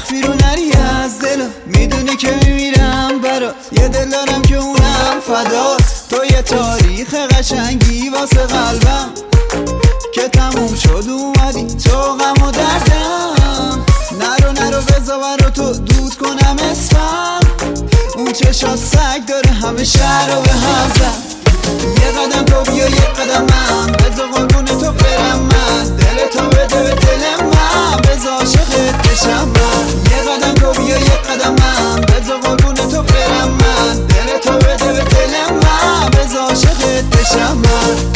وقت بیرون نری از دل، میدونی که میمیرم برات، یه دل دارم که اونم فدات. تو یه تاریخ قشنگی واسه قلبم که تموم شد اومدی تو غم و دردم. نرو بذار برا تو دود کنم اسمم، اون چشات سگ داره همه شهر رو به هم زد. یه قدم تو بیا یه قدم من، بذار قربون تو برم من، دل تو بده به دل من، بذار عاشقت بشم من. یه قدم تو بیا یه قدم من، بذار قربون تو برم من، دل تو بده به دل من، بذار عاشقت بشم من.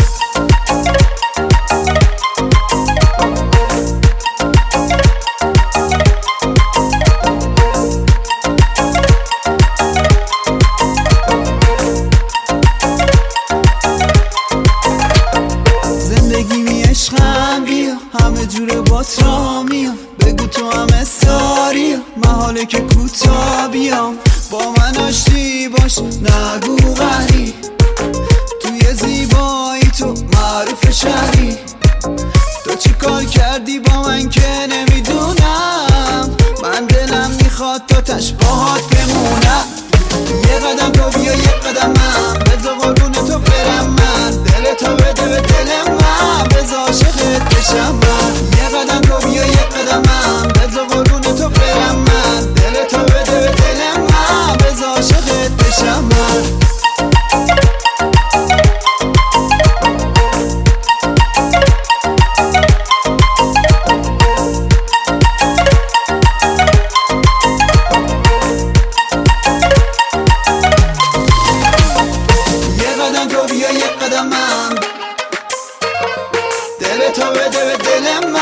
عشقم بیا همه جوره بات را میام، بگو تو هم استاری محاله که کوتا بیام. با من آشتی باش نگو غری، توی زیبایی تو معروف شهری. تو چی کار کردی با من که نمیدونم، من دلم میخواد تا تش باهات بمونم. یه قدم تو بیا یه قدم من، بذار قربون تو برم من، دل تو بده به دل من، بذار عاشقت بشم من. یه قدم تو بیا یه قدم من، بذار قربون تو برم من، دل تو بده به دل من، بذار عاشقت بشم من. تو بده به دل من،